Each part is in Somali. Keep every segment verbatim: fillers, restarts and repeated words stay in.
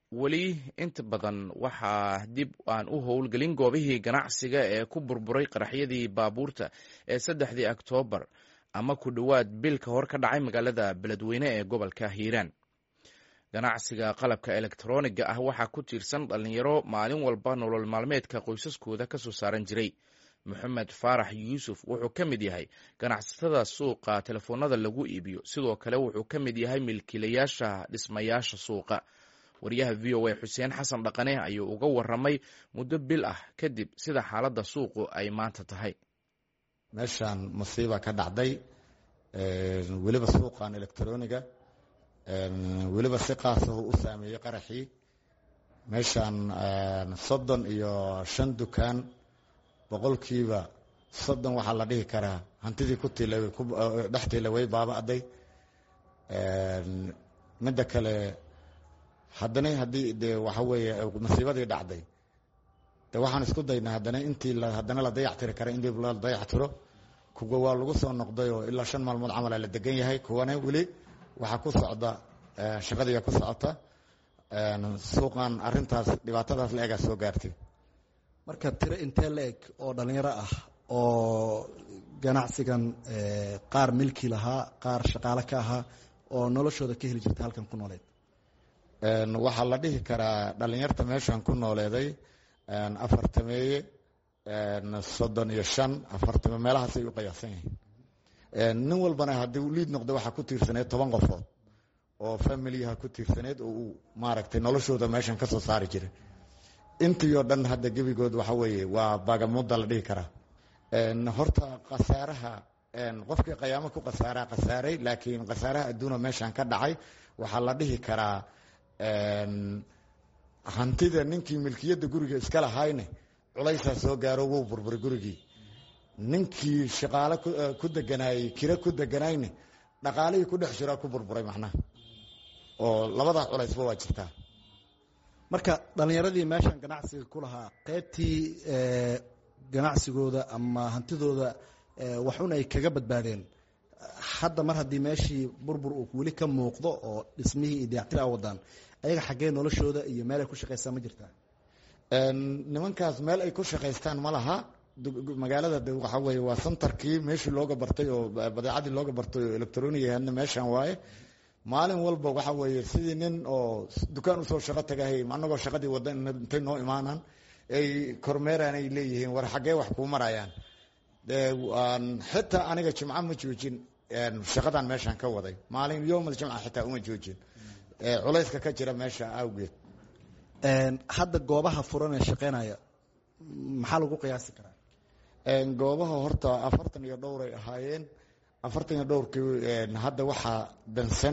weli inta badan waxaa dib aan u howlgelin goobihii ganacsiga ee ku burburay qaraxyadii baabuurta ee saddexdii oktoobar ama ku dhowaad bil ka hor ka dhacay magaalada beledweyne ee gobolka hiiraan. ganacsiga qalabka elektroniga ah waxaa ku tiirsan dhalinyaro maalin walba nolol maalmeedka qoysaskooda ka soo saaran jiray. moxamed faarax yuusuf wuxuu ka mid yahay ganacsatada suuqa telefoonada lagu iibiyo, sidoo kale wuxuu ka mid yahay milkiilayaasha dhismayaasha suuqa. wariyaha v o a xuseen xasan dhaqane ayuu uga waramay muddo bil ah kadib sida xaaladda suuqu ay maanta tahay. meeshaan masiiba ka dhacday, weliba suuqan elektroniga weliba si qaasah u saameeyey qaraxii. meeshaan soddon iyo shan dukaan boqolkiiba soddon waxaa la dhihi karaa hantidii ku tiila dhex tiila way baaba'day. midda kale haddana haddii de waxa weeye masiibadii dhacday de waxaan isku daynaa haddana intii haddana la dayactiri kara in dib la dayactiro. kuwa waa lagu soo noqday oo ilaa shan maalmood camala la degan yahay, kuwana weli waxaa ku socda shaqadiiga ku socota. suuqan arintaas dhibaatadaas la egaa soo gaartay. marka tiro intee la eg oo dhalinyaro ah oo ganacsigan qaar milki lahaa qaar shaqaale ka ahaa oo noloshooda ka heli jirta halkan ku nooleed? waxaa la dhihi karaa dhalinyarta meeshan ku nooleeday afartameeye soddon iyo shan afartame meelahaasay u qiyaasan yihiin. nin walbana haddii u liid noqda waxaa ku tiirsaneed toban qofood oo familiyaha ku tiirsaneed oo uu maaragtay noloshooda meeshan ka soo saari jiray. intii oo dhan hadda gebigood waxa weeye waa baagamuda la dhihi karaa. horta khasaaraha qofkii qiyaamo ku khasaaraa khasaaray, laakiin khasaaraha adduuna meeshan ka dhacay waxaa la dhihi karaa hantida ninkii milkiyadda guriga iska lahayne culaysaa soo gaaro wuu burburay gurigii. ninkii shaqaale ku deganaayey kira ku deganayne dhaqaalihii ku dhex jiraa ku burburay macnaha, oo labadaa culaysba waa jirtaa. marka dhalinyaradii meeshan ganacsiga ku lahaa qaybtii ganacsigooda ama hantidooda waxun ay kaga badbaadeen, hadda mar haddii meeshii burbur uu weli ka muuqdo oo dhismihii iyo dayactir a wadaan, ayaga xaggee noloshooda iyo meel ay ku shaqaystaan ma jirtaa? nimankaas meel ay ku shaqaystaan ma laha. magaalada de waxa weeye waa centerkii meeshii looga bartay oo badeecadii looga bartay oo electroniga hadna meeshan waaye. maalin walba waxa weeye sidii nin oo dukaan usoo shaqo tagahay anagoo shaqadii wada intay noo imaanaan ay kormeeraan ay leeyihiin war xaggee wax kuu marayaan. xitaa aniga jimco ma joojin shaqadan meeshan ka waday, maalin yoomal jimca xitaa uma joojin culayska ka jira meesha awgeed. hadda goobaha furan ee shaqeynaya maxaa lagu qiyaasi karaa? goobaha horta afartan iyo dhowray ahaayeen. afartan iyo dhowrkii hadda waxaa dansan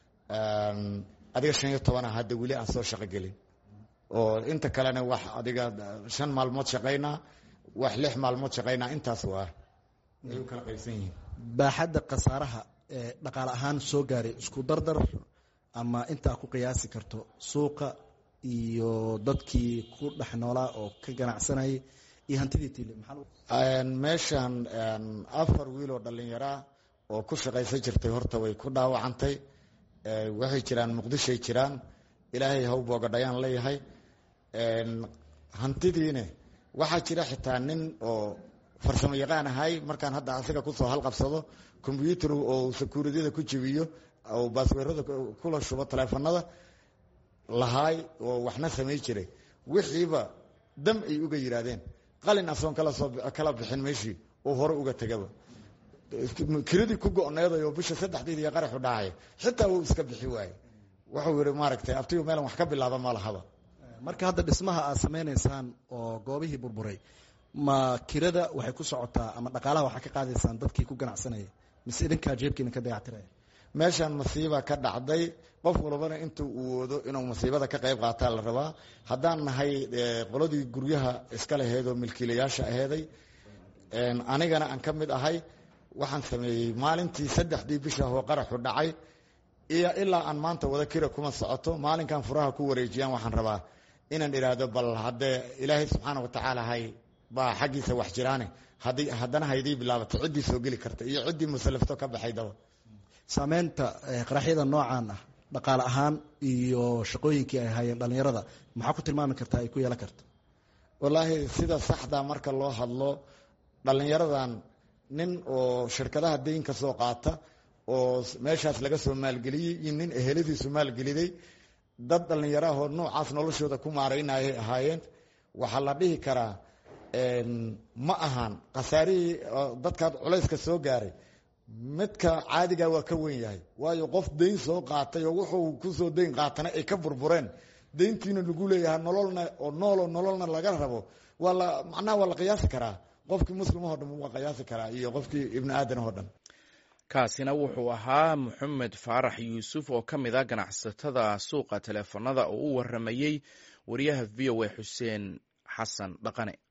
adiga shan iyo tobana hadda weli aan soo shaqo gelin, oo inta kalena wax adiga shan maalmood shaqaynaa, wax lix maalmood shaqaynaa. intaas waa ay u kala qaybsan yihiin. baaxadda khasaaraha ee dhaqaale ahaan soo gaaray isku dardar ama intaa ku qiyaasi karto suuqa iyo dadkii ku dhex noolaa oo ka ganacsanayay iyo hantidii tiile maxaa? meeshan afar wiil oo dhalinyaraa oo ku shaqaysan jirtay horta way ku dhaawacantay. waxay jiraan muqdishoay jiraan, ilaahay haw boogadhayaan leeyahay. hantidiine waxaa jira xitaa nin oo farsamo yaqaan ahay, markaan hadda asiga kusoo halqabsado combyuutar oo sakuuradiyada ku jebiyo oo baasweerada kula shubo taleefanada lahaay oo waxna samay jiray. wixiiba dam ay uga yiraahdeen qalin asoon kala soo kala bixin meeshii oo hore uga tagaba. kiradii ku go'needay oo bisha saddexdeed iyo qaraxu dhacay xitaa uu iska bixi waayey. wuxuu yiri maaragtay abtiyo meel wax ka bilaaba ma lahaba. marka hadda dhismaha aad sameynaysaan oo goobihii burburay, ma kirada waxay ku socotaa ama dhaqaalaha waxaa ka qaadaysaan dadkii ku ganacsanaya, mise idinkaa jeebkiina ka dayactiraya? meeshan masiiba ka dhacday, qof walbana intuu uu wado inuu masiibada ka qayb qaataa la rabaa. haddaan nahay qoladii guryaha iska laheed oo milkiilayaasha aheeday, anigana aan ka mid ahay, waxaan sameeyey maalintii saddexdii bisha oo qaraxu dhacay iyo ilaa aan maanta wada kira kuma socoto. maalinkan furaha ku wareejiyaan waxaan rabaa inaan idhaahdo bal haddee ilaahay subxaana watacaala hay baa xaggiisa wax jiraane haddii haddana haydii bilaabato ciddii soo geli karta iyo ciddii musalafto ka baxaydaba. saameynta qaraxyada noocan ah dhaqaale ahaan iyo shaqooyinkii ay hayeen dhalinyarada maxaa ku tilmaami kartaa ay ku yeelan karta? wallaahi sida saxda marka loo hadlo dhalinyaradan nin oo shirkadaha deyn ka soo qaata oo meeshaas laga soo maalgeliyey iyo nin eheladiisu maalgeliday dad dhalinyarahoo noocaas noloshooda ku maaraynayay ahaayeen. waxaa la dhihi karaa ma ahaan khasaarihii dadkaad culayska soo gaaray midka caadiga waa ka weyn yahay, waayo qof deyn soo qaatay oo wuxuu kusoo deyn qaatana ay ka burbureen, deyntiina lagu leeyahay nololna oo nooloo nololna laga rabo, waa la macnaha waa la qiyaasi karaa. qofkii muslimahoo dhan waa qiyaasi karaa iyo qofkii ibni aadanahoo dhan. kaasina wuxuu ahaa Maxamed Faarax Yuusuf oo ka mid ah ganacsatada suuqa teleefanada oo u waramayey wariyaha V O A Xuseen Xasan Dhaqane.